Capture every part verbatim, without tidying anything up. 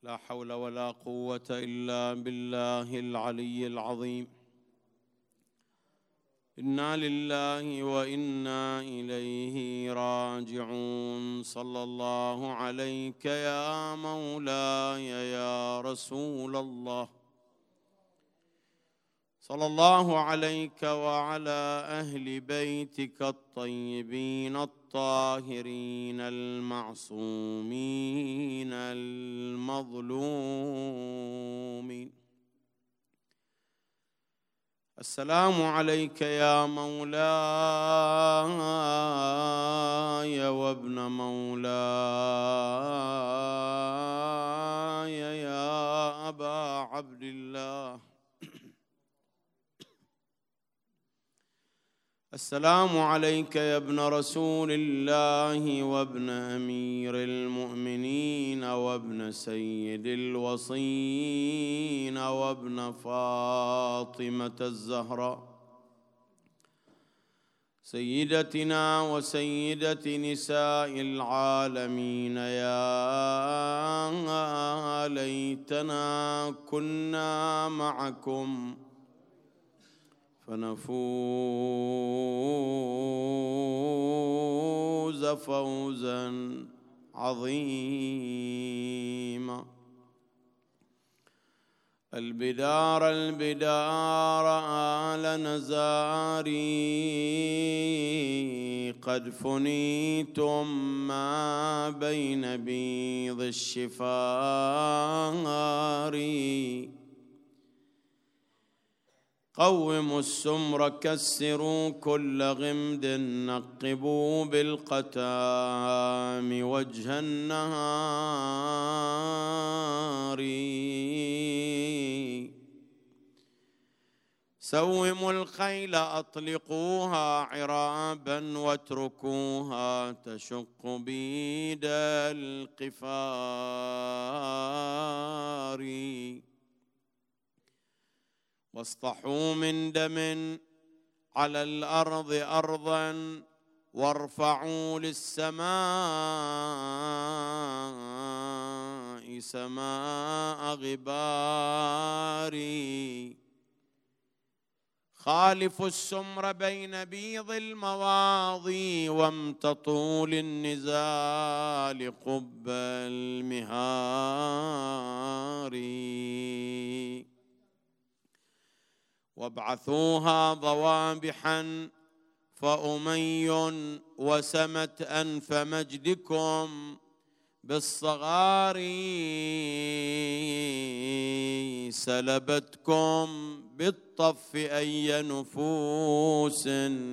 لا حول ولا قوة إلا بالله العلي العظيم. إنا لله وإنا إليه راجعون. صلى الله عليك يا مولاي يا رسول الله، صلى الله عليك وعلى أهل بيتك الطيبين الطاهرين المعصومين المظلومين. السلام عليك يا مولاي وابن مولاي يا أبا عبد الله. السلام عليك يا ابن رسول الله وابن أمير المؤمنين وابن سيد الوصين وابن فاطمة الزهراء سيدتنا وسيدة نساء العالمين. يا ليتنا كنا معكم فنفوز فوزا عظيما. البدار البدار آل نزاري قد فنيتم ما بين بيض الشفار. قوموا السمر كسروا كل غمد نقبوا بالقتام وجه النهار. سوموا الخيل أطلقوها عرابا واتركوها تشق بيد القفار. واصطحوا من دم على الأرض أرضا وارفعوا للسماء سماء غباري. خالفوا السمر بين بيض المواضي وامتطوا للنزال قب المهار. وابعثوها ضوابحا فأمي وسمت أنف مجدكم بالصغار. سلبتكم بالطف أي نفوس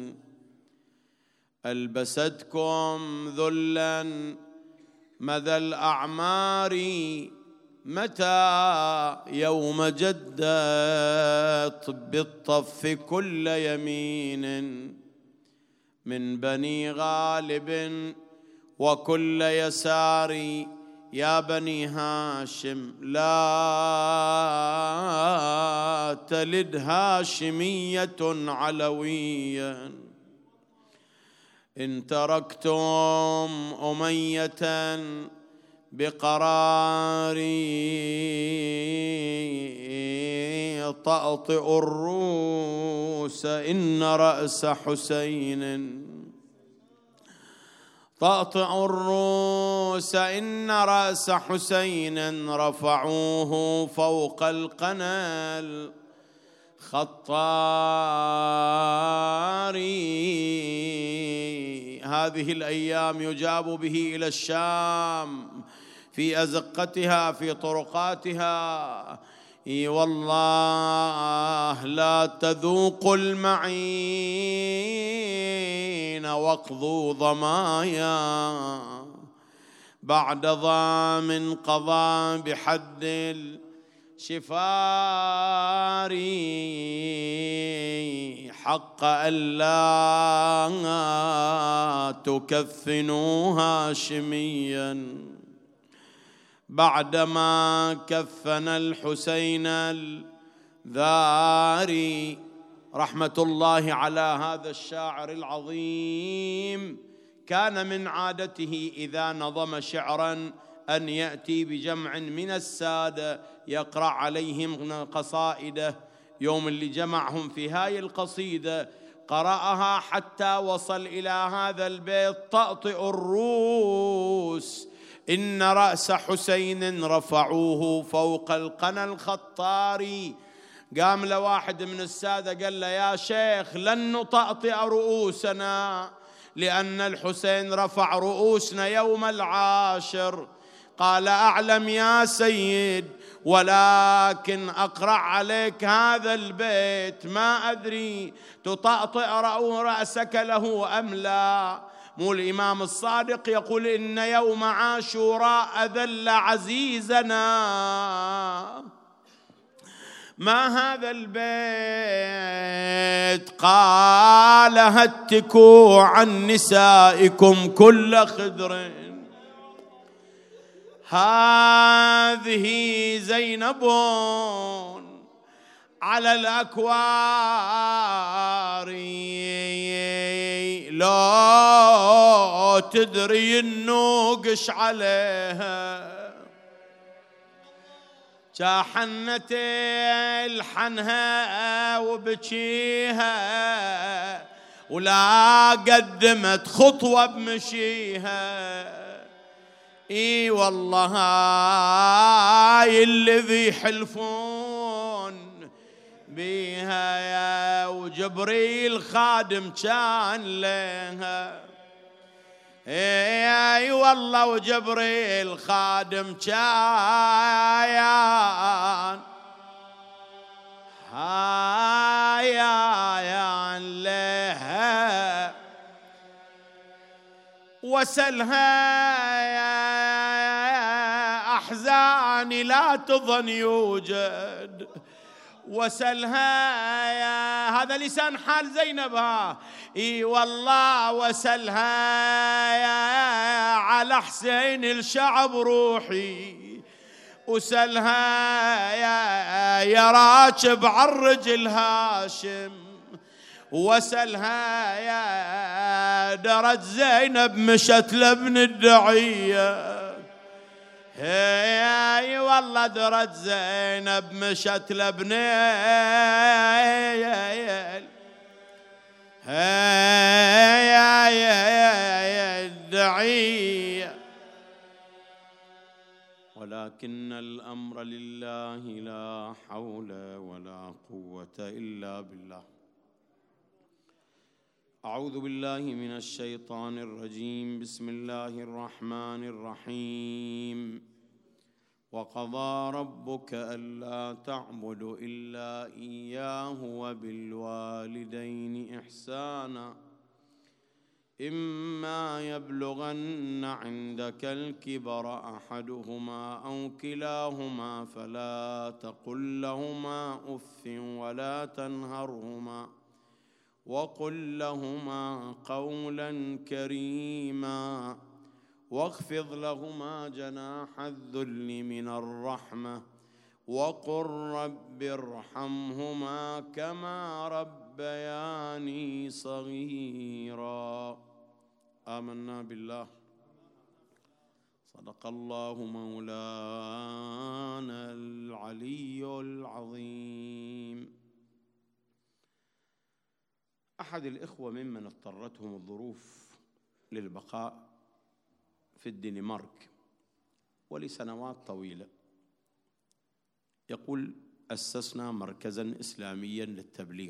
ألبستكم ذلا مدى الأعمار. متى يوم جدت بالطف كل يمين من بني غالب وكل يسار. يا بني هاشم لا تلد هاشمية علويا إن تركتم أمية بقراري. طأطئ الروس إن رأس حسين طأطئ الروس إن رأس حسين رفعوه فوق القنا الخطار. هذه الأيام يجاب به إلى الشام في أزقتها في طرقاتها. إي والله لا تذوقوا المعين واقضوا ضمايا بعد ضام قضى بحد الشفار. حق ألا تكفنوا هاشميا بعدما كفن الحسين الذاري. رحمة الله على هذا الشاعر العظيم. كان من عادته إذا نظم شعرا أن يأتي بجمع من السادة يقرأ عليهم قصائده. يوم اللي جمعهم في هاي القصيدة قرأها حتى وصل إلى هذا البيت: طأطئ الروس إن رأس حسين رفعوه فوق القنا الخطاري. قام له واحد من السادة قال له: يا شيخ لن نطأطئ رؤوسنا لأن الحسين رفع رؤوسنا يوم العاشر. قال: أعلم يا سيد، ولكن أقرأ عليك هذا البيت ما أدري تطأطئ رأسك له أم لا. مو الإمام الصادق يقول: إن يوم عاشوراء أذل عزيزنا. ما هذا البيت؟ قال: هتكوا عن نسائكم كل خدر، هذه زينب على الأكوار، لا تدري النوقش عليها، جاحنت الحنها وبكيها ولا قدمت خطوة بمشيها. اي والله هاي الذي يحلفون بيها يا وجبريل خادم كان لها. اي والله وجبريل خادم كان هاي لها. وسلها يا أحزاني لا تظن يوجد، وسلها يا هذا لسان حال زينب. ها اي والله وسلها يا على حسين الشعب روحي، وسلها يا يا راكب عالرجل هاشم، وسلها يا درت زينب مشت لابن الدعية. هي والله درت زينب مشت لابن الدعية. ولكن الأمر لله لا حول ولا قوة إلا بالله. أعوذ بالله من الشيطان الرجيم. بسم الله الرحمن الرحيم. وقضى ربك ألا تعبدوا إلا إياه وبالوالدين إحسانا إما يبلغن عندك الكبر أحدهما أو كلاهما فلا تقل لهما أف ولا تنهرهما وقل لهما قولا كريما واخفض لهما جناح الذل من الرحمة وقل رب ارحمهما كما ربياني صغيرا. آمنا بالله. صدق الله مولانا العلي العظيم. أحد الإخوة ممن اضطرتهم الظروف للبقاء في الدنمارك ولسنوات طويلة يقول: أسسنا مركزاً إسلامياً للتبليغ.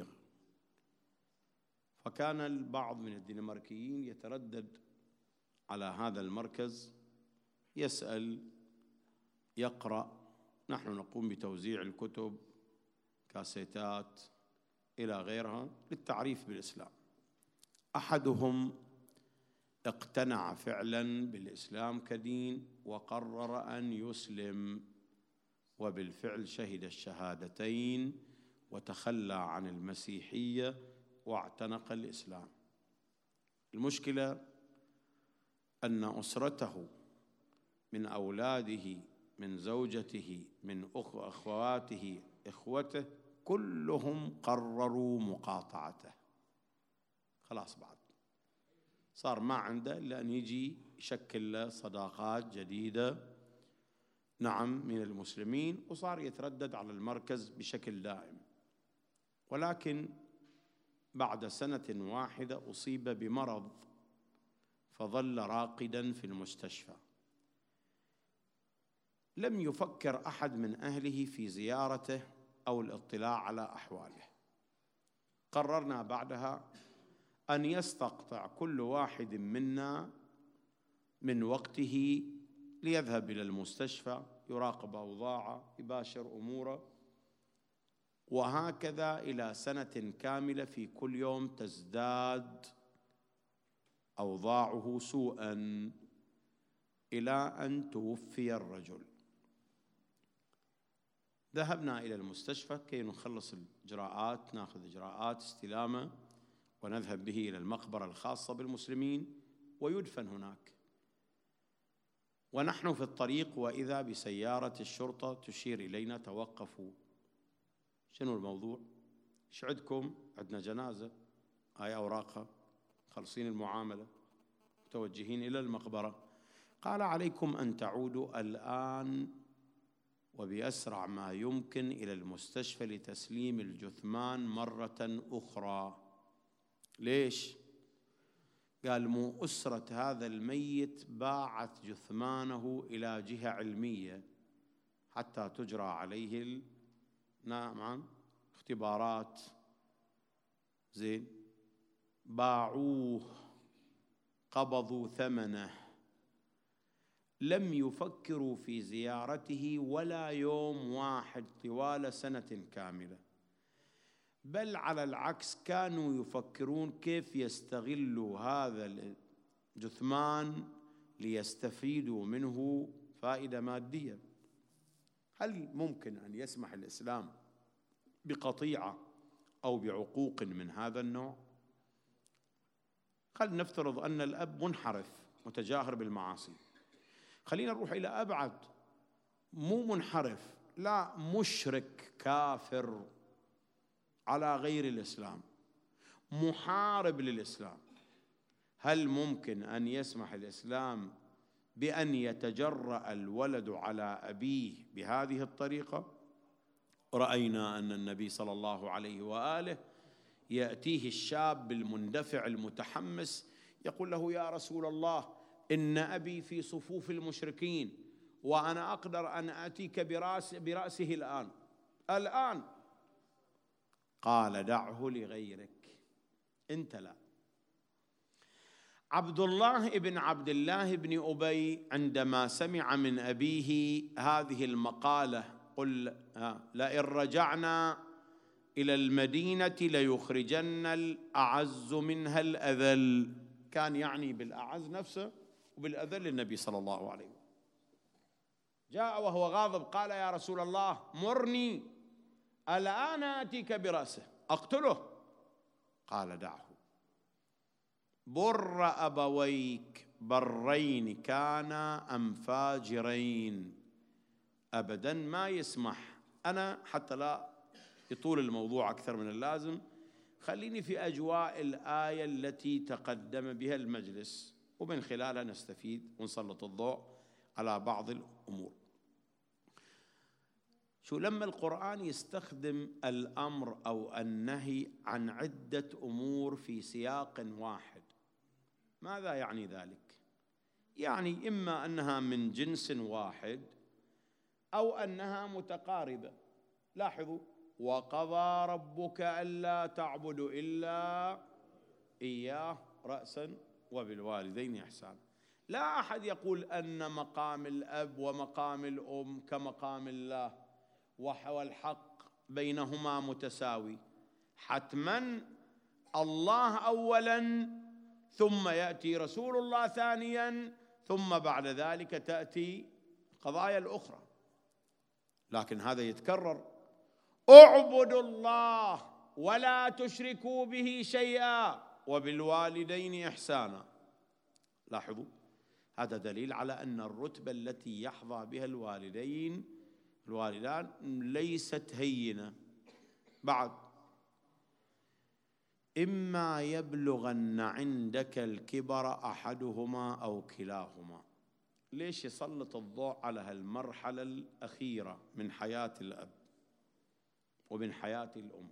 فكان البعض من الدنماركيين يتردد على هذا المركز، يسأل، يقرأ. نحن نقوم بتوزيع الكتب، كاسيتات إلى غيرها للتعريف بالإسلام. أحدهم اقتنع فعلا بالإسلام كدين وقرر أن يسلم، وبالفعل شهد الشهادتين وتخلى عن المسيحية واعتنق الإسلام. المشكلة أن أسرته من أولاده من زوجته من أخواته إخوته كلهم قرروا مقاطعته. خلاص بعد صار ما عنده إلا أن يجي يشكل له صداقات جديدة نعم من المسلمين، وصار يتردد على المركز بشكل دائم. ولكن بعد سنة واحدة أصيب بمرض فظل راقدا في المستشفى. لم يفكر أحد من أهله في زيارته أو الاطلاع على أحواله. قررنا بعدها أن يستقطع كل واحد منا من وقته ليذهب إلى المستشفى، يراقب أوضاعه، يباشر أموره، وهكذا إلى سنة كاملة. في كل يوم تزداد أوضاعه سوءا إلى أن توفي الرجل. ذهبنا إلى المستشفى كي نخلص الإجراءات، نأخذ إجراءات استلامه ونذهب به إلى المقبرة الخاصة بالمسلمين ويدفن هناك. ونحن في الطريق وإذا بسيارة الشرطة تشير إلينا: توقفوا. شنو الموضوع؟ إيش عندكم؟ عندنا جنازة، هاي أوراقها، خلصين المعاملة، متوجهين إلى المقبرة. قال: عليكم أن تعودوا الآن وبأسرع ما يمكن إلى المستشفى لتسليم الجثمان مرة أخرى. ليش؟ قال: مو أسرة هذا الميت باعت جثمانه إلى جهة علمية حتى تجرى عليه ال... نعم اختبارات، زين، باعوه، قبضوا ثمنه، لم يفكروا في زيارته ولا يوم واحد طوال سنة كاملة، بل على العكس كانوا يفكرون كيف يستغلوا هذا الجثمان ليستفيدوا منه فائدة مادية. هل ممكن أن يسمح الإسلام بقطيعة أو بعقوق من هذا النوع؟ خلينا نفترض أن الأب منحرف متجاهر بالمعاصي. خلينا نروح إلى أبعد، مو منحرف، لا، مشرك كافر على غير الإسلام، محارب للإسلام. هل ممكن أن يسمح الإسلام بأن يتجرأ الولد على أبيه بهذه الطريقة؟ رأينا أن النبي صلى الله عليه وآله يأتيه الشاب المندفع المتحمس يقول له: يا رسول الله، إن أبي في صفوف المشركين وأنا أقدر أن أتيك برأس برأسه الآن الآن قال: دعه لغيرك، أنت لا. عبد الله بن عبد الله بن أبي عندما سمع من أبيه هذه المقالة: قل لئن رجعنا إلى المدينة ليخرجن الأعز منها الأذل، كان يعني بالأعز نفسه وبالأذل النبي صلى الله عليه وسلم. جاء وهو غاضب قال: يا رسول الله، مرني، الآن آتيك برأسه أقتله. قال: دعه. بر أبويك برين كانا أم فاجرين، أبدا ما يسمح. أنا حتى لا يطول الموضوع أكثر من اللازم، خليني في أجواء الآية التي تقدم بها المجلس ومن خلالها نستفيد ونسلط الضوء على بعض الأمور. شو لما القرآن يستخدم الأمر أو النهي عن عدة أمور في سياق واحد، ماذا يعني ذلك؟ يعني إما أنها من جنس واحد أو أنها متقاربة. لاحظوا: وقضى ربك ألا تعبدوا إلا إياه رأسا وبالوالدين إحسانا. لا أحد يقول أن مقام الأب ومقام الأم كمقام الله والحق بينهما متساوي. حتما الله أولا ثم يأتي رسول الله ثانيا ثم بعد ذلك تأتي القضايا الأخرى، لكن هذا يتكرر: اعبدوا الله ولا تشركوا به شيئا وبالوالدين إحسانا. لاحظوا، هذا دليل على أن الرتبة التي يحظى بها الوالدين الوالدان ليست هينة. بعد: إما يبلغن عندك الكبر أحدهما أو كلاهما. ليش يسلط الضوء على هالمرحلة الأخيرة من حياة الأب ومن حياة الأم،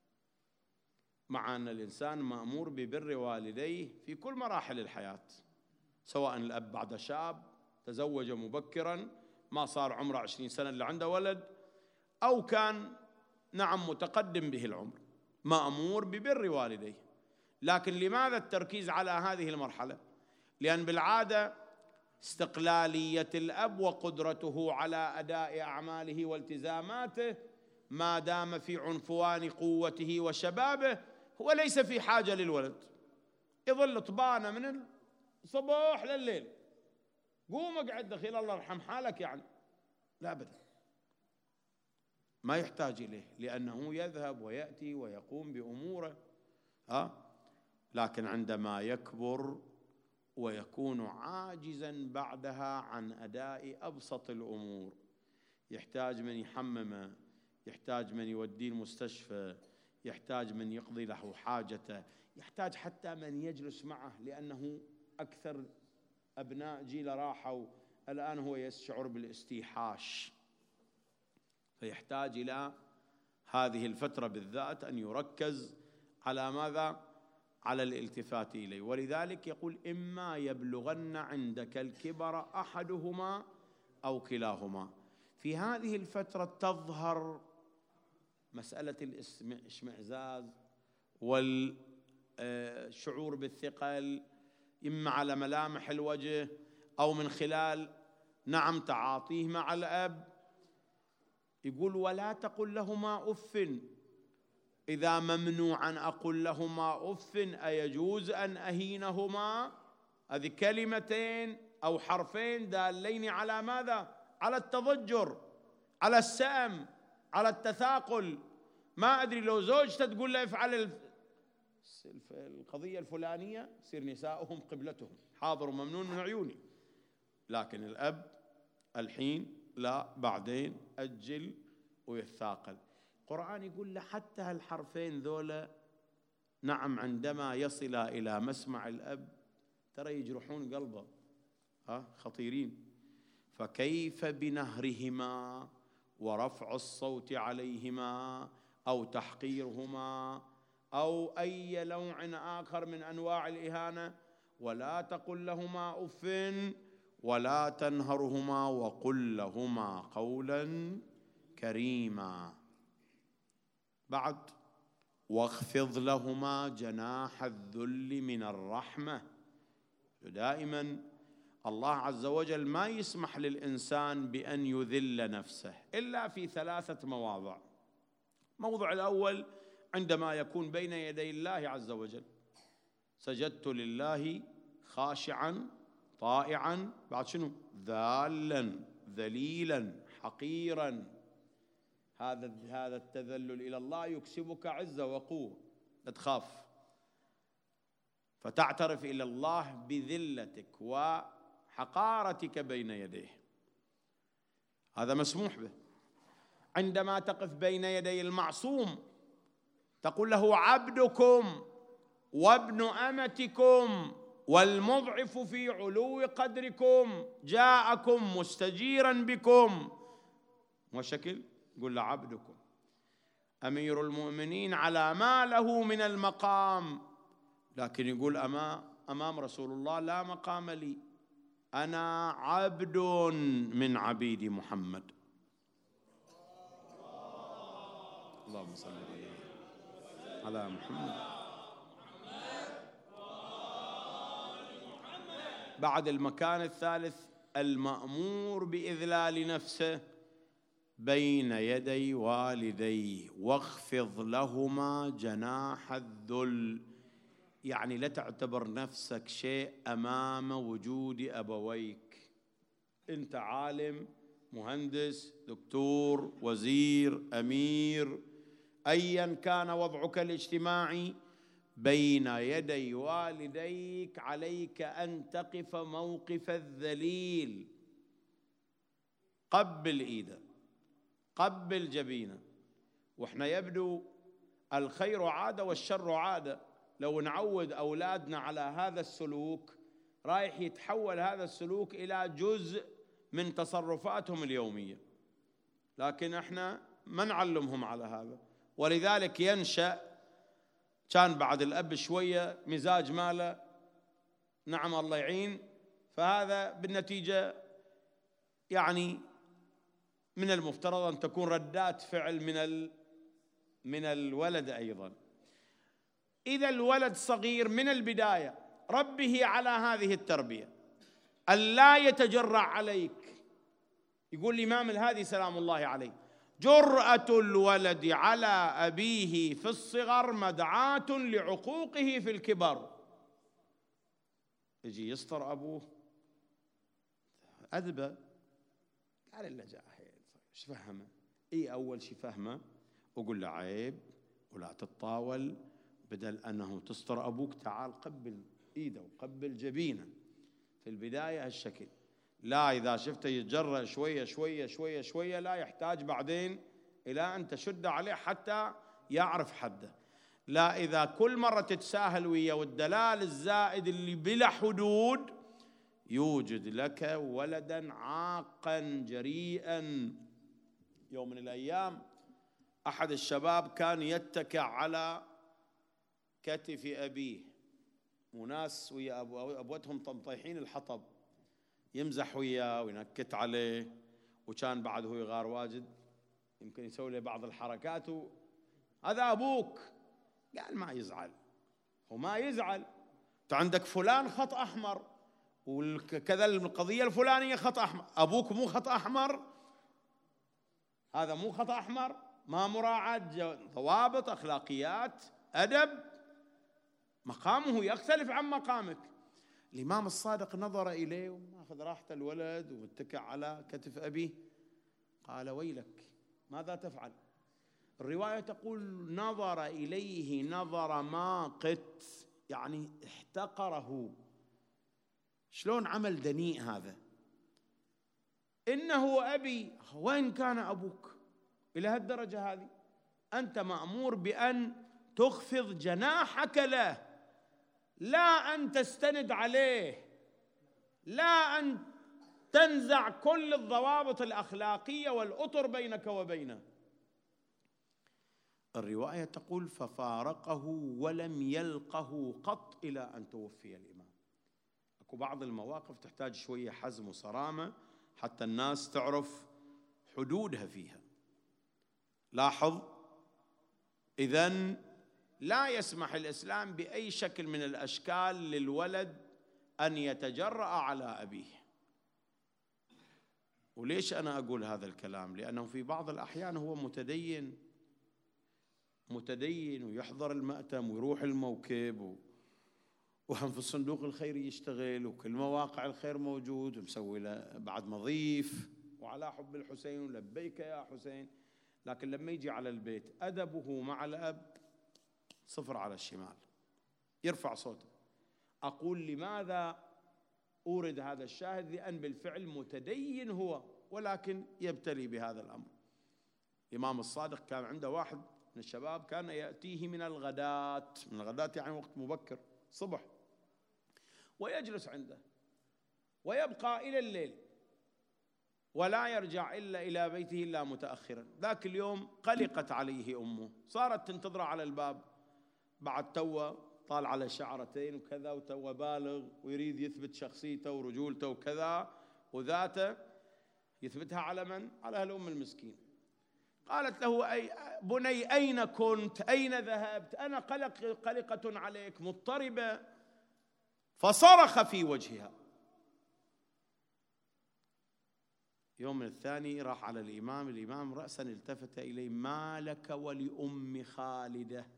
مع أن الإنسان مأمور ببر والديه في كل مراحل الحياة، سواء الأب بعد شاب تزوج مبكرا ما صار عمره عشرين سنة اللي عنده ولد، أو كان نعم متقدم به العمر، مأمور ببر والديه. لكن لماذا التركيز على هذه المرحلة؟ لأن بالعادة استقلالية الأب وقدرته على أداء أعماله والتزاماته ما دام في عنفوان قوته وشبابه هو ليس في حاجة للولد، يظل طبانة من الصباح لليل، قوم اقعد دخيل الله يرحم حالك، يعني لا أبدا، ما يحتاج إليه لأنه يذهب ويأتي ويقوم بأموره. ها؟ لكن عندما يكبر ويكون عاجزا بعدها عن أداء أبسط الأمور، يحتاج من يحممه، يحتاج من يوديه المستشفى، يحتاج من يقضي له حاجته، يحتاج حتى من يجلس معه، لأنه أكثر أبناء جيل راحوا الآن هو يشعر بالاستيحاش، فيحتاج إلى هذه الفترة بالذات أن يركز على ماذا؟ على الالتفات إليه. ولذلك يقول إما يبلغن عندك الكبر أحدهما أو كلاهما. في هذه الفترة تظهر مسألة الاشمئزاز والشعور بالثقل، إما على ملامح الوجه أو من خلال نعم تعاطيه مع الأب. يقول ولا تقل لهما أف، إذا ممنوع أن أقول لهما أف أيجوز أن أهينهما؟ هذه كلمتين أو حرفين دالين على ماذا؟ على التضجر، على السأم، على التثاقل. ما أدري لو زوجته تقول له افعل القضية الفلانية يصير نساؤهم قبلتهم، حاضر وممنون من عيوني. لكن الأب الحين لا، بعدين أجل ويثاقل. القرآن يقول له حتى هالحرفين ذولا نعم عندما يصل إلى مسمع الأب ترى يجرحون قلبه، ها خطيرين. فكيف بنهرهما ورفع الصوت عليهما أو تحقيرهما أو أي نوع آخر من أنواع الإهانة؟ ولا تقل لهما أف ولا تنهرهما وقل لهما قولا كريما. بعد واخفض لهما جناح الذل من الرحمة. دائما الله عز وجل ما يسمح للإنسان بأن يذل نفسه إلا في ثلاثة مواضع. موضع الأول عندما يكون بين يدي الله عز وجل، سجدت لله خاشعا طائعا، بعد شنو؟ ذالا ذليلا حقيرا. هذا هذا التذلل إلى الله يكسبك عزة وقوة، لا تخاف، فتعترف إلى الله بذلتك وحقارتك بين يديه، هذا مسموح به. عندما تقف بين يدي المعصوم تقول له عبدكم وابن أمتكم والمضعف في علو قدركم جاءكم مستجيرا بكم، وشكل قل له عبدكم. أمير المؤمنين على ما له من المقام، لكن يقول أمام, أمام رسول الله لا مقام لي، أنا عبد من عبيد محمد. اللهم صل على محمد. بعد المكان الثالث المأمور بإذلال نفسه بين يدي والديه، واخفض لهما جناح الذل، يعني لا تعتبر نفسك شيء أمام وجود أبويك. أنت عالم، مهندس، دكتور، وزير، أمير، أيا كان وضعك الاجتماعي، بين يدي والديك عليك أن تقف موقف الذليل. قبل إيده، قبل جبينه. وإحنا يبدو الخير عادة والشر عادة، لو نعود أولادنا على هذا السلوك رايح يتحول هذا السلوك إلى جزء من تصرفاتهم اليومية، لكن احنا ما نعلمهم على هذا. ولذلك ينشأ، كان بعد الأب شوية مزاج ماله نعم الله يعين، فهذا بالنتيجة يعني من المفترض أن تكون ردات فعل من ال من الولد أيضا. إذا الولد صغير من البداية ربه على هذه التربية، ألا يتجرأ عليك. يقول الإمام الهادي سلام الله عليه: جرأة الولد على أبيه في الصغر مدعاة لعقوقه في الكبر. يجي يسطر أبوه أدبه، قال إلا جاء ايش فهمه؟ اي اول شيء فهمه وقول له عيب ولا تتطاول، بدل انه تسطر ابوك تعال قبل ايده وقبل جبينه في البدايه هالشكل. لا، اذا شفته يتجرأ شويه شويه شويه شويه لا، يحتاج بعدين الى ان تشد عليه حتى يعرف حده. لا، اذا كل مره تتساهل وياه والدلال الزائد اللي بلا حدود يوجد لك ولدا عاقا جريئا. يوم من الأيام أحد الشباب كان يتكع على كتف أبيه، وناس ويا أبوتهم طمطيحين الحطب، يمزح وياه وينكت عليه، وكان بعد هو يغار واجد، يمكن يسوي له بعض الحركات. هذا أبوك. قال ما يزعل، وما يزعل، أنت عندك فلان خط أحمر وكذا القضية الفلانية خط أحمر، أبوك مو خط أحمر، هذا مو خط أحمر، ما مراعاة ضوابط أخلاقيات أدب، مقامه يختلف عن مقامك. الإمام الصادق نظر إليه وماخذ راحته الولد ومتكع على كتف أبيه، قال ويلك ماذا تفعل؟ الرواية تقول نظر إليه نظر ماقت، يعني احتقره. شلون عمل دنيء هذا؟ إنه أبي. وين كان أبوك إلى هالدرجة هذه؟ أنت مأمور بأن تخفض جناحك له، لا أن تستند عليه، لا أن تنزع كل الضوابط الأخلاقية والأطر بينك وبينه. الرواية تقول ففارقه ولم يلقه قط إلى أن توفي الإمام. أكو بعض المواقف تحتاج شوية حزم وصرامة حتى الناس تعرف حدودها فيها. لاحظ، إذن لا يسمح الإسلام بأي شكل من الأشكال للولد أن يتجرأ على أبيه. وليش أنا أقول هذا الكلام؟ لأنه في بعض الأحيان هو متدين متدين ويحضر المأتم ويروح الموكب و... وهم في الصندوق الخيري يشتغل، وكل مواقع الخير موجود، ومسوي له بعد مضيف، وعلى حب الحسين ولبيك يا حسين. لكن لما يجي على البيت أدبه مع الأب صفر على الشمال، يرفع صوته. أقول لماذا أورد هذا الشاهد؟ لأن بالفعل متدين هو، ولكن يبتلي بهذا الأمر. الإمام الصادق كان عنده واحد من الشباب كان يأتيه من الغداة، من الغداة يعني وقت مبكر صبح، ويجلس عنده ويبقى إلى الليل ولا يرجع إلا إلى بيته إلا متأخرا. ذاك اليوم قلقت عليه أمه، صارت تنتظر على الباب، بعد توه طال على شعرتين وكذا، وتوه بالغ ويريد يثبت شخصيته ورجولته وكذا وذاته، يثبتها على من؟ على هالأم المسكين. قالت له أي بني أين كنت؟ أين ذهبت؟ أنا قلق قلقة عليك مضطربة. فصرخ في وجهها. يوم الثاني راح على الإمام، الإمام رأسا التفت إليه: ما لك ولأم خالدة؟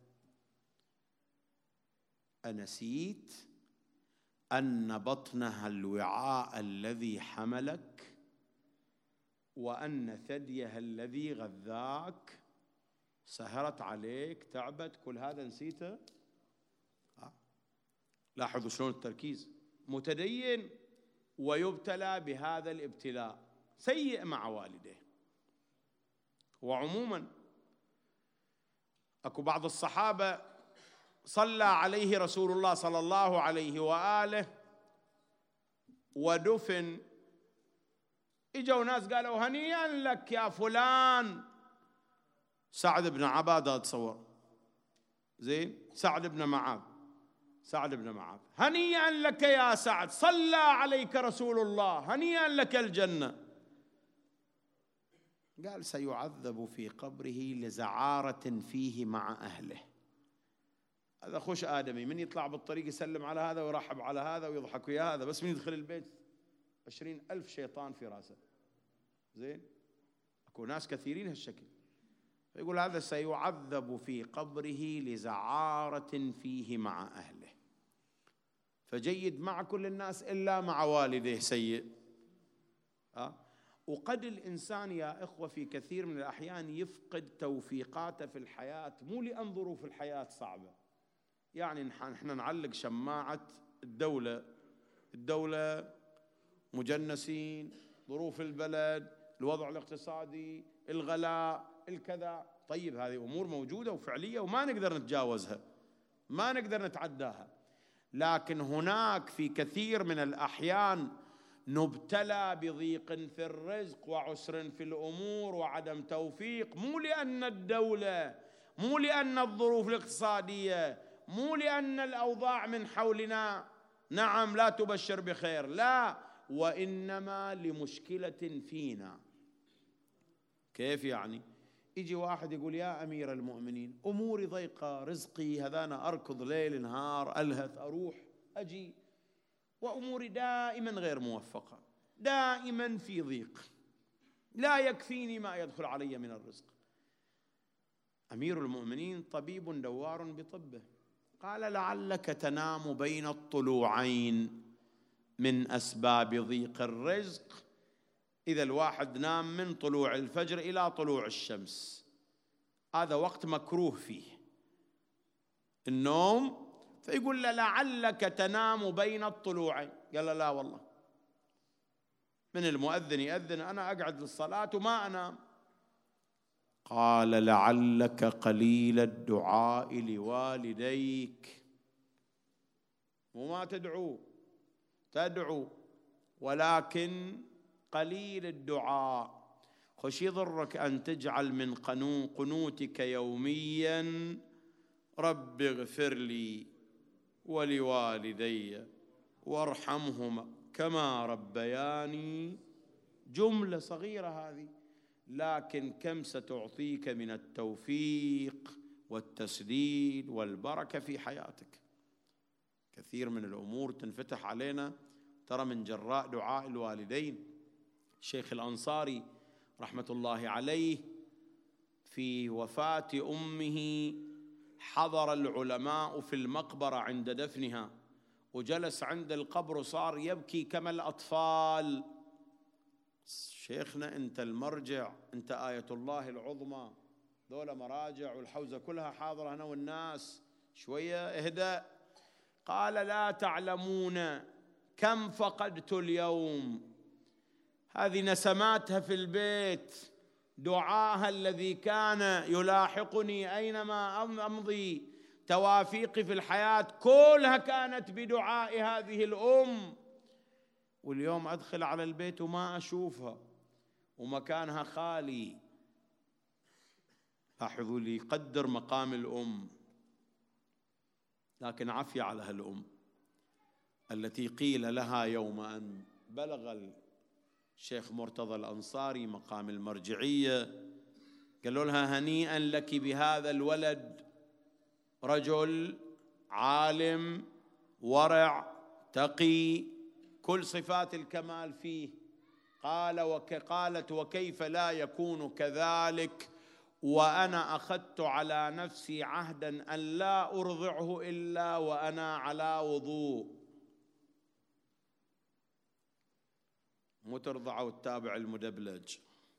أنسيت أن بطنها الوعاء الذي حملك، وأن ثديها الذي غذاك، سهرت عليك، تعبت، كل هذا نسيته؟ آه. لاحظوا شلون التركيز. متدين ويبتلى بهذا الابتلاء، سيء مع والديه. وعموما أكو بعض الصحابة صلى عليه رسول الله صلى الله عليه وآله ودفن، اجوا ناس قالوا هنيئا لك يا فلان، سعد بن عبادة اتصور، زين، سعد بن معاذ، سعد بن معاذ، هنيئا لك يا سعد، صلى عليك رسول الله، هنيئا لك الجنة. قال سيعذب في قبره لزعارة فيه مع أهله. هذا خوش آدمي، من يطلع بالطريق يسلم على هذا ويرحب على هذا ويضحك ويا هذا، بس من يدخل البيت عشرين ألف شيطان في راسه. زين، أكو ناس كثيرين هالشكل. فيقول هذا سيعذب في قبره لزعارة فيه مع أهله. فجيد مع كل الناس إلا مع والديه سيء. أه؟ وقد الإنسان يا إخوة في كثير من الأحيان يفقد توفيقاته في الحياة، مو لأن ظروف الحياة صعبة. يعني نحن نعلق شماعة الدولة، الدولة مجنسين، ظروف البلد، الوضع الاقتصادي، الغلاء، الكذا. طيب هذه أمور موجودة وفعلية وما نقدر نتجاوزها، ما نقدر نتعداها. لكن هناك في كثير من الأحيان نبتلى بضيق في الرزق وعسر في الأمور وعدم توفيق، مو لأن الدولة، مو لأن الظروف الاقتصادية، مو لأن الأوضاع من حولنا نعم لا تبشر بخير، لا، وإنما لمشكلة فينا. كيف يعني؟ يجي واحد يقول يا أمير المؤمنين أموري ضيقة، رزقي هذانا أركض ليل نهار، ألهث، أروح أجي، وأموري دائما غير موفقة، دائما في ضيق، لا يكفيني ما يدخل علي من الرزق. أمير المؤمنين طبيب دوار بطبه، قال لعلك تنام بين الطلوعين من أسباب ضيق الرزق. إذا الواحد نام من طلوع الفجر إلى طلوع الشمس، هذا وقت مكروه فيه النوم. فيقول له لعلك تنام بين الطلوعين. قال له لا والله، من المؤذن يأذن أنا أقعد للصلاة وما أنام. قال لعلك قليل الدعاء لوالديك، وما تدعو، تدعو ولكن قليل الدعاء. خش يضرك أن تجعل من قنوتك يوميا رب اغفر لي ولوالدي وارحمهما كما ربياني. جملة صغيرة هذه، لكن كم ستعطيك من التوفيق والتسديد والبركة في حياتك. كثير من الأمور تنفتح علينا ترى من جراء دعاء الوالدين. الشيخ الأنصاري رحمة الله عليه في وفاة أمه حضر العلماء في المقبرة عند دفنها، وجلس عند القبر وصار يبكي كما الأطفال. شيخنا أنت المرجع، أنت آية الله العظمى، ذولا مراجع والحوزة كلها حاضرة هنا والناس، شوية اهدأ. قال لا تعلمون كم فقدت اليوم. هذه نسماتها في البيت، دعاها الذي كان يلاحقني أينما أمضي، توافيقي في الحياة كلها كانت بدعاء هذه الأم. واليوم أدخل على البيت وما أشوفها ومكانها خالي. لاحظوا لي قدر مقام الأم، لكن عفية على هالأم التي قيل لها يوم أن بلغ الشيخ مرتضى الأنصاري مقام المرجعية، قالوا لها هنيئا لك بهذا الولد، رجل عالم ورع تقي كل صفات الكمال فيه. قال وك قالت وكيف لا يكون كذلك وأنا أخذت على نفسي عهدا أن لا أرضعه إلا وأنا على وضوء. مو ترضعوا التابع المدبلج،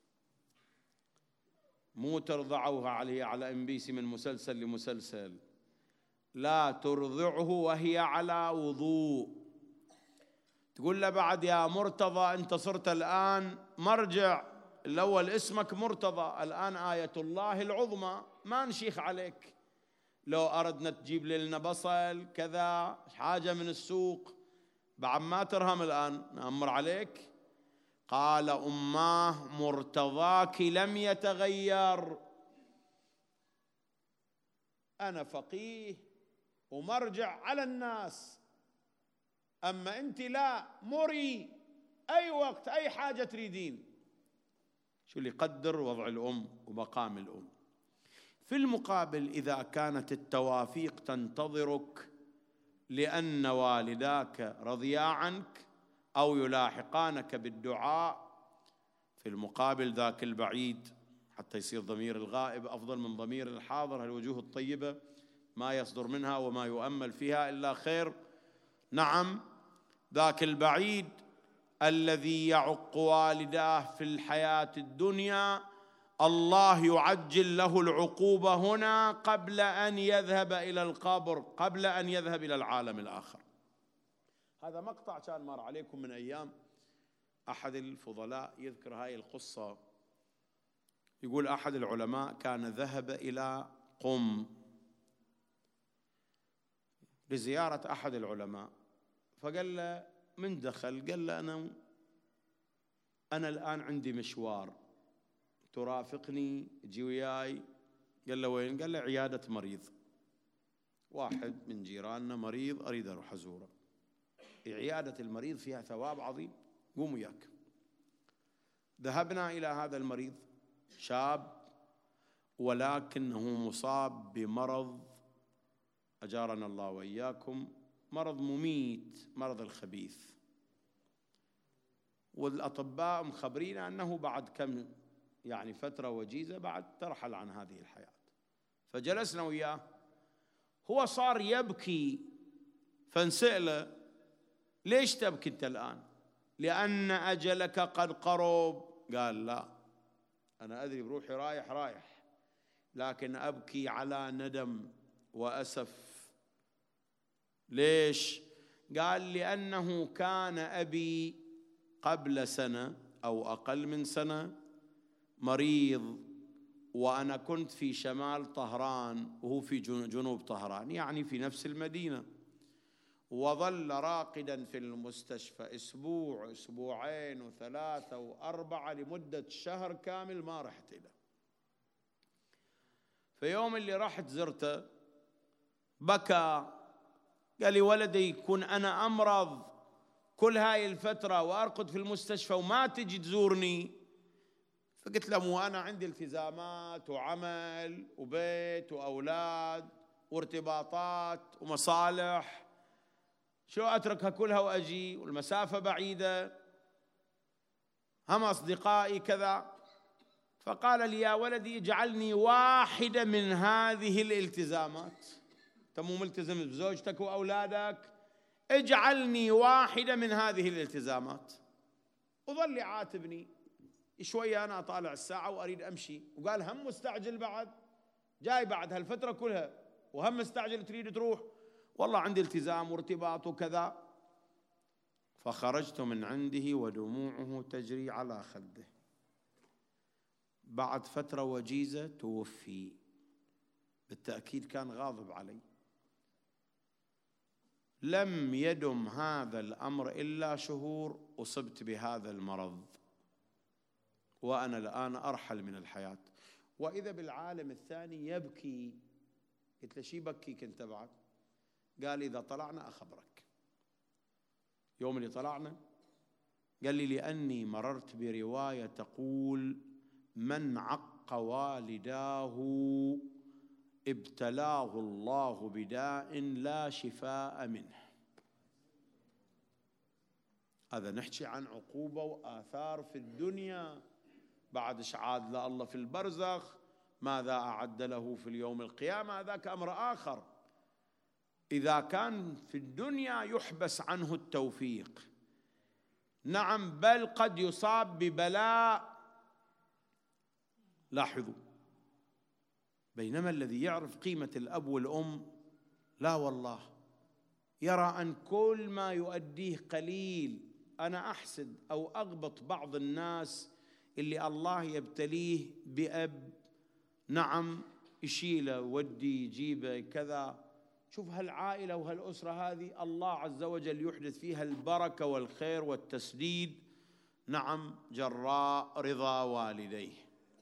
مو ترضعوها عليه على ام بي سي من مسلسل لمسلسل، لا، ترضعه وهي على وضوء. تقول له بعد يا مرتضى أنت صرت الآن مرجع، الأول اسمك مرتضى، الآن آية الله العظمى، ما نشيخ عليك. لو أردنا تجيب لنا بصل كذا حاجة من السوق بعد ما ترهم الآن نأمر عليك. قال أماه مرتضاك لم يتغير، أنا فقيه ومرجع على الناس، أما أنت لا، مري أي وقت أي حاجة تريدين. شو اللي يقدر وضع الأم ومقام الأم. في المقابل إذا كانت التوافيق تنتظرك لأن والداك رضيا عنك أو يلاحقانك بالدعاء، في المقابل ذاك البعيد حتى يصير ضمير الغائب أفضل من ضمير الحاضر، الوجوه الطيبة ما يصدر منها وما يؤمل فيها إلا خير. نعم، ذاك البعيد الذي يعق والداه في الحياة الدنيا الله يعجل له العقوبة هنا قبل أن يذهب إلى القبر، قبل أن يذهب إلى العالم الآخر. هذا مقطع كان مر عليكم من أيام، أحد الفضلاء يذكر هاي القصة. يقول أحد العلماء كان ذهب إلى قم لزيارة أحد العلماء، فقال له من دخل؟ قال له أنا أنا الآن عندي مشوار، ترافقني جي وياي؟ قال له وين؟ قال له عيادة مريض، واحد من جيراننا مريض أريد أروح أزوره. عيادة المريض فيها ثواب عظيم، قوم وياك. ذهبنا إلى هذا المريض، شاب ولكنه مصاب بمرض أجارنا الله وإياكم، مرض مميت، مرض الخبيث، والأطباء مخبرين أنه بعد كم يعني فترة وجيزة بعد ترحل عن هذه الحياة. فجلسنا وياه، هو صار يبكي، فنسأله ليش تبكي أنت الآن؟ لأن أجلك قد قرب. قال لا، أنا أدري بروحي رايح رايح، لكن أبكي على ندم وأسف. ليش؟ قال لأنه كان أبي قبل سنة أو أقل من سنة مريض، وأنا كنت في شمال طهران وهو في جنوب طهران، يعني في نفس المدينة، وظل راقدا في المستشفى أسبوع أسبوعين وثلاثة وأربعة لمدة شهر كامل ما رحت له. في يوم اللي رحت زرته بكى، قال لي ولدي يكون أنا أمرض كل هاي الفترة وأرقد في المستشفى وما تجي تزورني؟ فقلت له مو أنا عندي التزامات وعمل وبيت وأولاد وارتباطات ومصالح، شو أتركها كلها وأجي؟ والمسافة بعيدة، هم أصدقائي كذا. فقال لي يا ولدي اجعلني واحدة من هذه الالتزامات، أنت مو ملتزم بزوجتك وأولادك، اجعلني واحدة من هذه الالتزامات. وظل يعاتبني شوية، أنا أطالع الساعة وأريد أمشي، وقال هم مستعجل بعد، جاي بعد هالفترة كلها وهم مستعجل تريد تروح؟ والله عندي التزام وارتباط وكذا. فخرجت من عنده ودموعه تجري على خده. بعد فترة وجيزة توفي، بالتأكيد كان غاضب علي. لم يدم هذا الأمر إلا شهور، أصبت بهذا المرض وأنا الآن أرحل من الحياة. وإذا بالعالم الثاني يبكي. قلت له شي بكيك أنت بعد؟ قال إذا طلعنا أخبرك. يوم اللي طلعنا قال لي لأني مررت برواية تقول من عق والداه ابتلاه الله بداء لا شفاء منه. هذا نحكي عن عقوبة وآثار في الدنيا، بعد إشعاد الله في البرزخ، ماذا أعد له في اليوم القيامة، هذاك أمر آخر. إذا كان في الدنيا يحبس عنه التوفيق، نعم، بل قد يصاب ببلاء. لاحظوا، بينما الذي يعرف قيمة الأب والأم لا والله، يرى أن كل ما يؤديه قليل. أنا أحسد أو أغبط بعض الناس اللي الله يبتليه بأب، نعم، يشيله ودي يجيبه كذا، شوف هالعائلة وهالأسرة هذه الله عز وجل يحدث فيها البركة والخير والتسديد، نعم، جراء رضا والديه.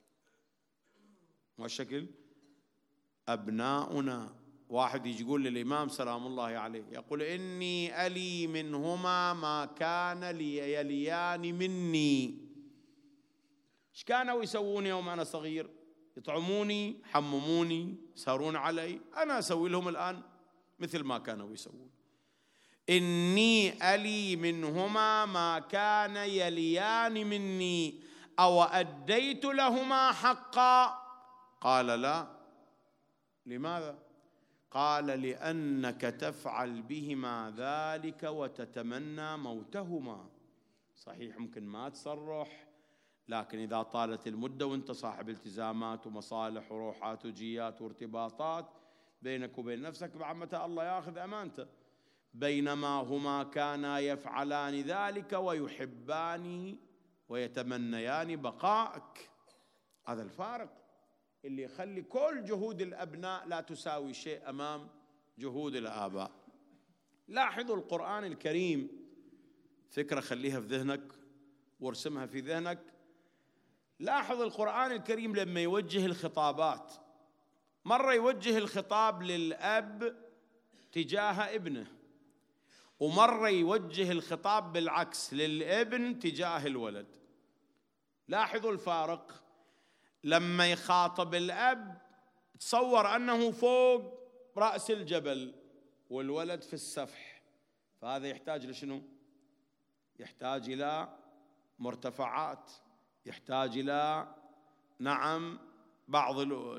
والشكل أبناؤنا، واحد يجي يقول للإمام سلام الله عليه، يقول إني ألي منهما ما كان لي يليان مني. إيش كانوا يسوون يوم أنا صغير؟ يطعموني، حمموني، يسهرون علي، أنا أسوي لهم الآن مثل ما كانوا يسوون. إني ألي منهما ما كان يليان مني أو أديت لهما حقا؟ قال لا. لماذا؟ قال لأنك تفعل بهما ذلك وتتمنى موتهما. صحيح ممكن ما تصرح، لكن إذا طالت المدة وأنت صاحب التزامات ومصالح وروحات وجيات وارتباطات بينك وبين نفسك، بعمة الله ياخذ أمانته. بينما هما كانا يفعلان ذلك ويحبان ويتمنيان بقائك. هذا الفارق اللي يخلي كل جهود الأبناء لا تساوي شيء أمام جهود الآباء. لاحظوا القرآن الكريم، فكرة خليها في ذهنك وارسمها في ذهنك. لاحظ القرآن الكريم لما يوجه الخطابات، مرة يوجه الخطاب للأب تجاه ابنه، ومرة يوجه الخطاب بالعكس للابن تجاه الولد. لاحظوا الفارق. لما يخاطب الأب تصور أنه فوق رأس الجبل والولد في السفح، فهذا يحتاج لشنو؟ يحتاج إلى مرتفعات، يحتاج إلى نعم بعض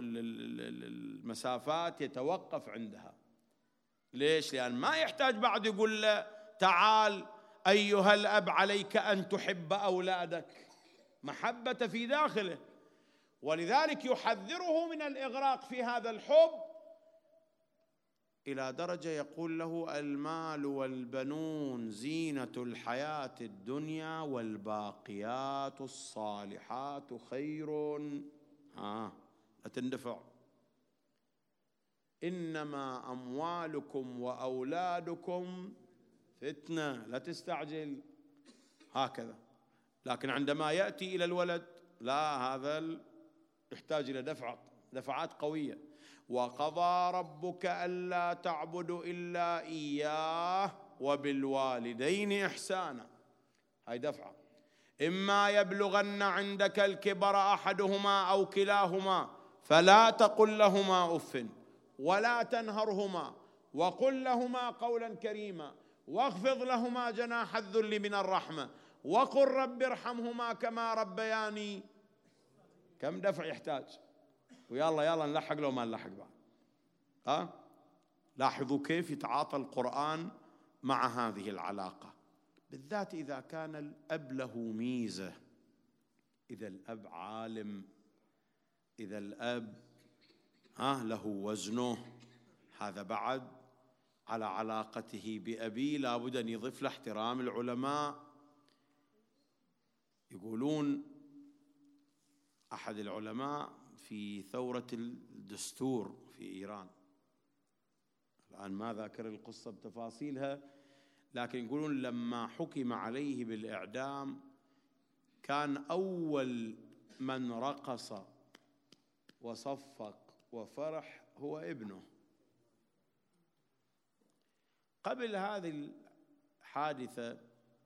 المسافات يتوقف عندها. ليش؟ لأن ما يحتاج بعد يقول له تعال أيها الأب عليك أن تحب أولادك، محبة في داخله، ولذلك يحذره من الإغراق في هذا الحب إلى درجة يقول له المال والبنون زينة الحياة الدنيا والباقيات الصالحات خير. ها لا تندفع. إنما أموالكم وأولادكم فتنة، لا تستعجل. هكذا. لكن عندما يأتي إلى الولد لا، هذا يحتاج إلى دفع دفعات قوية. وقضى ربك ألا تعبدوا إلا إياه وبالوالدين إحسانا، هاي دفعة. إما يبلغن عندك الكبر أحدهما أو كلاهما فلا تقل لهما أف ولا تنهرهما وقل لهما قولا كريما واخفض لهما جناح الذل من الرحمة وقل رب ارحمهما كما ربياني. كم دفع يحتاج؟ ويلا يلا نلحق لو ما نلحق بعد. ها لاحظوا كيف يتعاطى القرآن مع هذه العلاقة، بالذات إذا كان الأب له ميزة، إذا الأب عالم، إذا الأب ها له وزنه، هذا بعد على علاقته بأبيه لابد أن يضيف له احترام العلماء. يقولون أحد العلماء في ثورة الدستور في إيران، الآن ما ذاكر القصة بتفاصيلها، لكن يقولون لما حكم عليه بالإعدام كان أول من رقص وصفق وفرح هو ابنه. قبل هذه الحادثة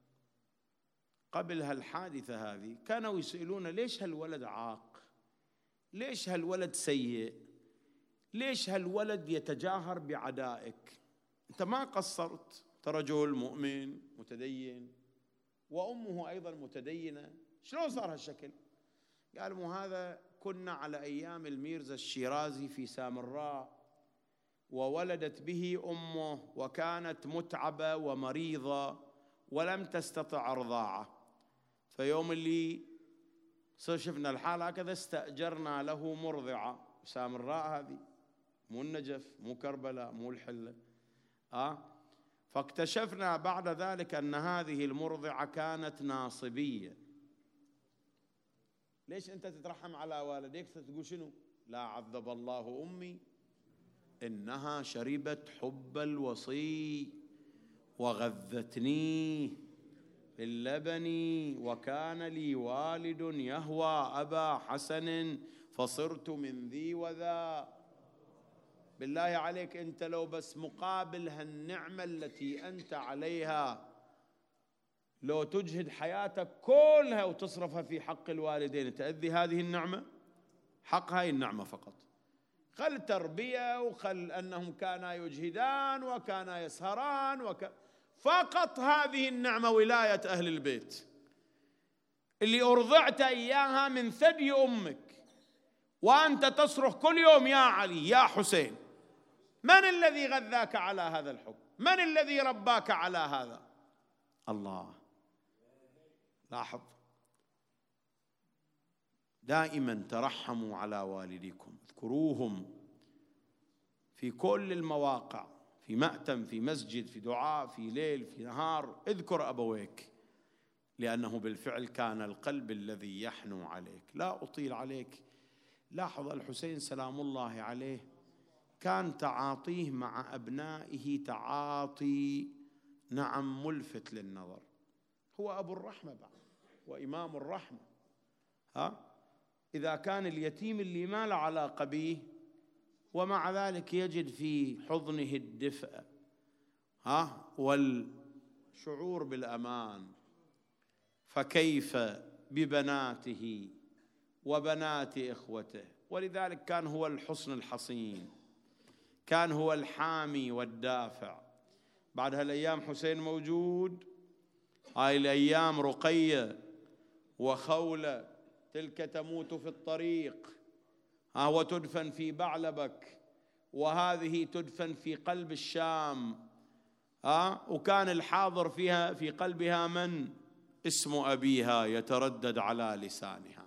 قبل هالحادثة هذه كانوا يسألون ليش هالولد عاق، ليش هالولد سيء، ليش هالولد يتجاهر بعدائك؟ أنت ما قصرت، أنت رجل مؤمن متدين وأمه أيضا متدينة، شلون صار هالشكل؟ قال مو هذا كنا على أيام الميرزا الشيرازي في سامراء وولدت به أمه وكانت متعبة ومريضة ولم تستطع رضاعة، فيوم اللي شفنا الحال هكذا استأجرنا له مرضعة. سامراء هذه مو النجف مو كربلاء مو الحلة. آه فاكتشفنا بعد ذلك أن هذه المرضعة كانت ناصبية. ليش أنت تترحم على والديك تقول شنو؟ لا عذب الله أمي إنها شربت حب الوصي وغذتني باللبن، وكان لي والد يهوى أبا حسن فصرت من ذي وذا. بالله عليك أنت لو بس مقابل هالنعمة التي أنت عليها لو تجهد حياتك كلها وتصرفها في حق الوالدين تأذي هذه النعمة؟ حق هاي النعمة فقط. خل تربية وخل أنهم كانا يجهدان وكانا يسهران وك... فقط هذه النعمة ولاية أهل البيت اللي أرضعت إياها من ثدي أمك وأنت تصرخ كل يوم يا علي يا حسين. من الذي غذاك على هذا الحب؟ من الذي رباك على هذا؟ الله. لاحظ، دائما ترحموا على والديكم، اذكروهم في كل المواقع، في مأتم، في مسجد، في دعاء، في ليل، في نهار، اذكر أبويك، لأنه بالفعل كان القلب الذي يحنو عليك. لا أطيل عليك. لاحظ الحسين سلام الله عليه كان تعاطيه مع أبنائه تعاطي نعم ملفت للنظر. هو أبو الرحمة بعد وإمام الرحمة. ها إذا كان اليتيم اللي ما له علاقة به ومع ذلك يجد في حضنه الدفء ها والشعور بالأمان، فكيف ببناته وبنات إخوته؟ ولذلك كان هو الحصن الحصين، كان هو الحامي والدافع. بعد هالأيام حسين موجود، هاي الأيام رقية وخولة تلك تموت في الطريق، ها وتدفن في بعلبك، وهذه تدفن في قلب الشام، ها وكان الحاضر فيها في قلبها من؟ اسم أبيها يتردد على لسانها،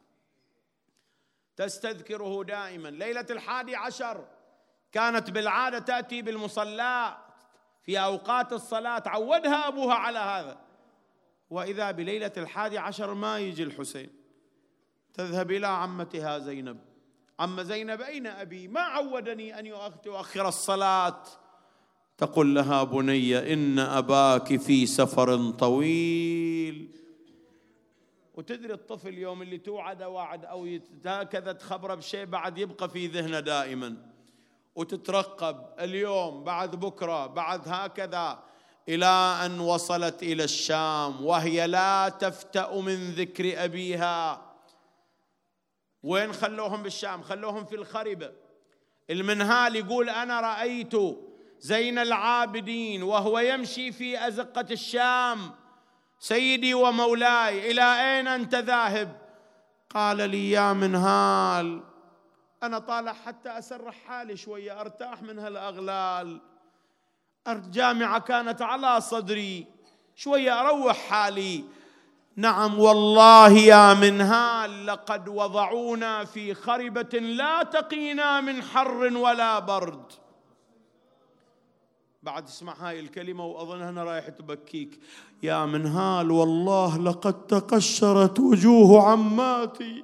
تستذكره دائما. ليلة الحادي عشر كانت بالعادة تأتي بالمصلاة في أوقات الصلاة، عودها أبوها على هذا، وإذا بليلة الحادي عشر ما يجي الحسين، تذهب إلى عمتها زينب. عم زينب أين أبي؟ ما عودني أن يؤخر الصلاة. تقول لها بني إن أباك في سفر طويل. وتدري الطفل يوم اللي توعد وعد أو هكذا تخبره بشيء بعد يبقى في ذهنه دائما، وتترقب اليوم بعد بكرة بعد هكذا، إلى أن وصلت إلى الشام وهي لا تفتأ من ذكر أبيها. وين خلوهم بالشام؟ خلوهم في الخربة. المنهال يقول أنا رأيت زين العابدين وهو يمشي في أزقة الشام، سيدي ومولاي إلى أين أنت ذاهب؟ قال لي يا منهال أنا طالع حتى أسرح حالي شوية أرتاح من هالأغلال، الجامعة كانت على صدري شوية أروح حالي. نعم والله يا منهال لقد وضعونا في خربة لا تقينا من حر ولا برد. بعد اسمع هاي الكلمة وأظنها أنا رايح تبكيك. يا منهال والله لقد تقشرت وجوه عماتي.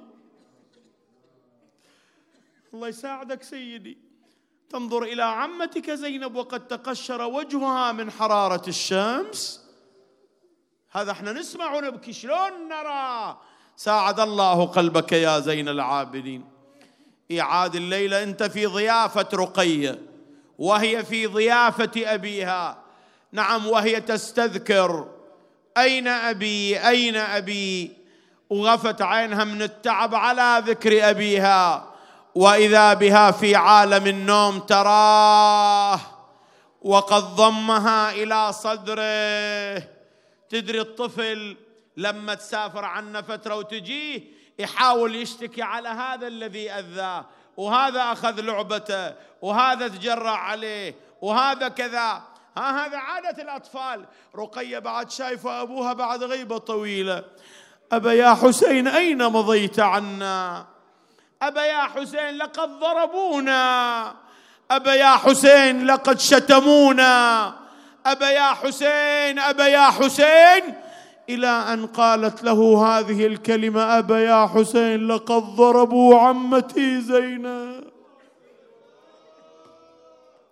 الله يساعدك سيدي، تنظر إلى عمتك زينب وقد تقشر وجهها من حرارة الشمس. هذا احنا نسمع ونبكي، شلون نرى؟ ساعد الله قلبك يا زين العابدين. إعاد الليلة أنت في ضيافة رقية وهي في ضيافة أبيها، نعم، وهي تستذكر أين أبي أين أبي، وغفت عينها من التعب على ذكر أبيها، وإذا بها في عالم النوم تراه وقد ضمها إلى صدره. تدري الطفل لما تسافر عنا فترة وتجيه يحاول يشتكي على هذا الذي أذاه، وهذا أخذ لعبته، وهذا تجرع عليه، وهذا كذا. ها هذا عادة الأطفال. رقية بعد شايفة أبوها بعد غيبة طويلة. أبا يا حسين أين مضيت عنا؟ أبا يا حسين لقد ضربونا، أبا يا حسين لقد شتمونا، أبا يا حسين أبا يا حسين، إلى أن قالت له هذه الكلمة: أبا يا حسين لقد ضربوا عمتي زينب.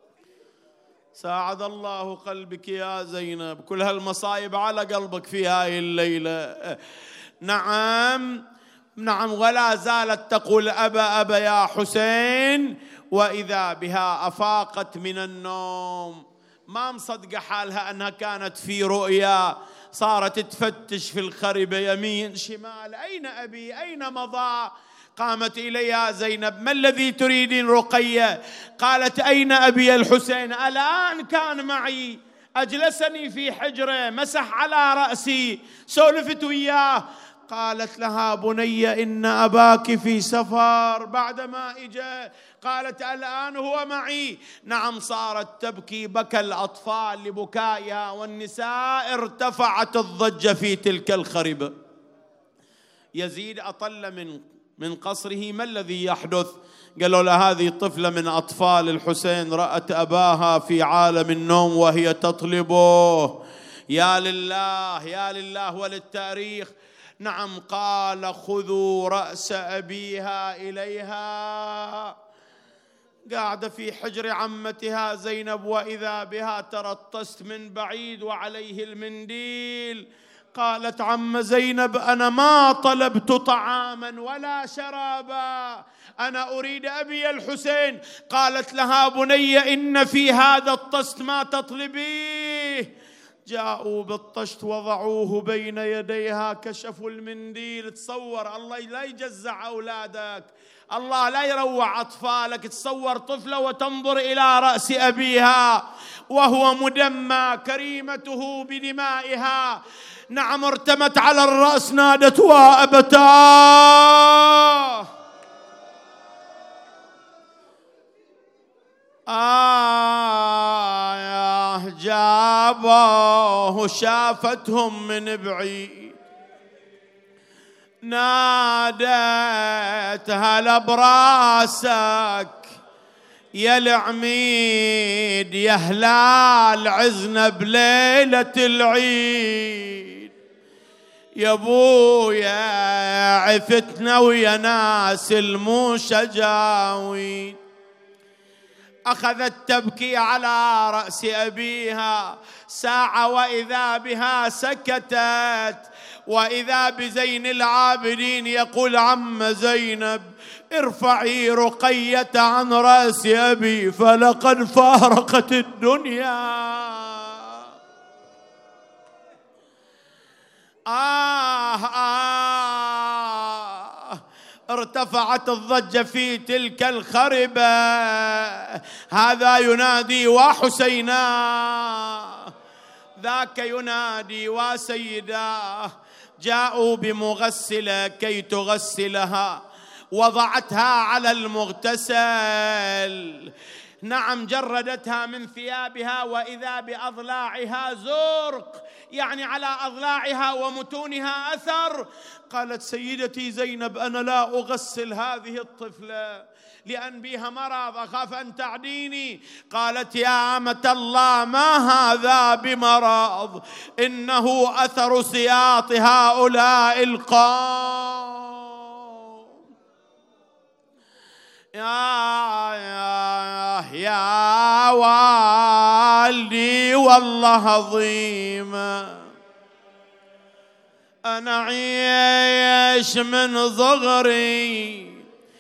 ساعد الله قلبك يا زينب، كل هالمصايب على قلبك في هاي الليلة. نعم نعم، ولا زالت تقول أبا أبا يا حسين، وإذا بها أفاقت من النوم، ما مصدقة حالها أنها كانت في رؤيا، صارت تفتش في الخربة يمين شمال، أين أبي أين مضى؟ قامت إليها زينب: ما الذي تريدين رقية؟ قالت: أين أبي الحسين؟ الآن كان معي، أجلسني في حجره، مسح على رأسي، سولفت وياه. قالت لها: بني إن أباك في سفر بعدما إجا. قالت: الآن هو معي. نعم، صارت تبكي بكى الأطفال لبكائها، والنساء ارتفعت الضجة في تلك الخربة. يزيد أطل من من قصره: ما الذي يحدث؟ قالوا له: هذه طفلة من أطفال الحسين رأت أباها في عالم النوم وهي تطلبه. يا لله يا لله وللتاريخ. نعم، قال: خذوا رأس أبيها إليها. قاعدة في حجر عمتها زينب، وإذا بها ترى الطست من بعيد وعليه المنديل. قالت: عم زينب، أنا ما طلبت طعاما ولا شرابا، أنا أريد أبي الحسين. قالت لها: بني إن في هذا الطست ما تطلبيه. جاءوا بالطشت وضعوه بين يديها، كشفوا المنديل. تصور الله لا يجزع أولادك، الله لا يروع أطفالك. تصور طفلة وتنظر إلى رأس أبيها وهو مدمى، كريمته بدمائها. نعم، ارتمت على الرأس، نادت: وأبتاه. آه يا جابوه، شافتهم من بعيد، نادت: هلا براسك يا العميد، يا هلال عزنا بليلة العيد، يا ابويا عفتنا ويا ناس المشجاوين. أخذت تبكي على رأس أبيها ساعة، وإذا بها سكتت، وإذا بزين العابدين يقول: عم زينب، ارفعي رقية عن رأس أبي فلقد فارقت الدنيا. آه آه ارتفعت الضجة في تلك الخربة. هذا ينادي: وحسينا، ذاك ينادي: وسيداه. جاءوا بمغسلة كي تغسلها، وضعتها على المغتسل. نعم، جردتها من ثيابها، وإذا بأضلاعها زرق، يعني على أضلاعها ومتونها أثر. قالت: سيدتي زينب، أنا لا أغسل هذه الطفلة لأن بها مرض، أخاف أن تعديني. قالت: يا أمة الله، ما هذا بمرض، إنه أثر سياط هؤلاء القوم. يا يا يا والدي والله عظيم، أنا عيش من صغري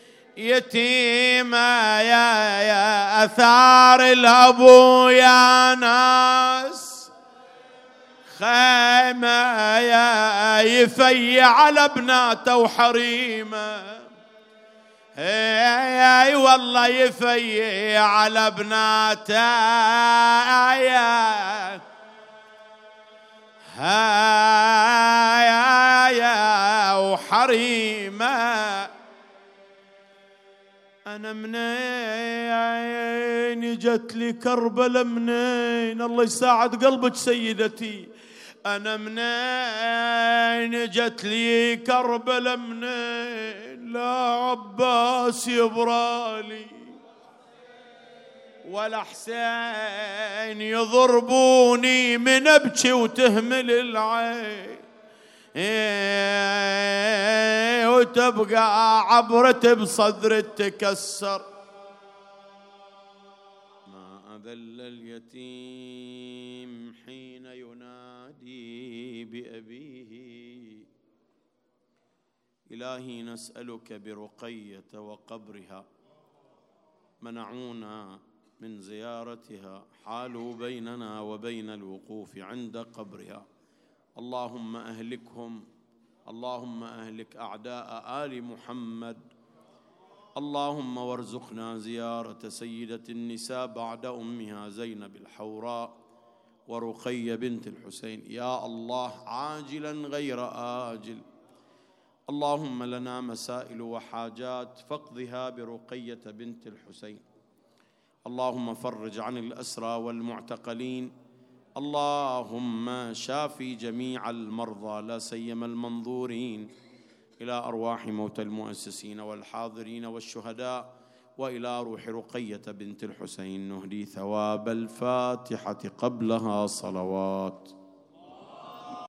يتيمة، يا يا أثار الأبو يا ناس، خيمة يا يفي على بناته وحريمه، اي والله يفي على بناته، يا يا وحريمه. انا منين جت لي كربلة، منين الله يساعد قلبك سيدتي، أنا منين جت لي كربلة، منين لا عباس يبرالي ولا حسين يضربوني من أبكي وتهمل العين، إيه وتبقى عبرة بصدر تكسر. ما ظل اليتيم حين ينادي بأبيه. إلهي نسألك برقية وقبرها، منعونا من زيارتها، حالوا بيننا وبين الوقوف عند قبرها. اللهم أهلكهم، اللهم أهلك أعداء آل محمد. اللهم وارزقنا زيارة سيدة النساء بعد أمها زينب الحوراء ورقية بنت الحسين يا الله عاجلا غير آجل. اللهم لنا مسائل وحاجات فاقضها برقية بنت الحسين. اللهم فرج عن الأسرى والمعتقلين. اللهم شافي جميع المرضى لا سيما المنظورين، إلى أرواح موتى المؤسسين والحاضرين والشهداء، وإلى روح رقية بنت الحسين نهدي ثواب الفاتحة قبلها صلوات.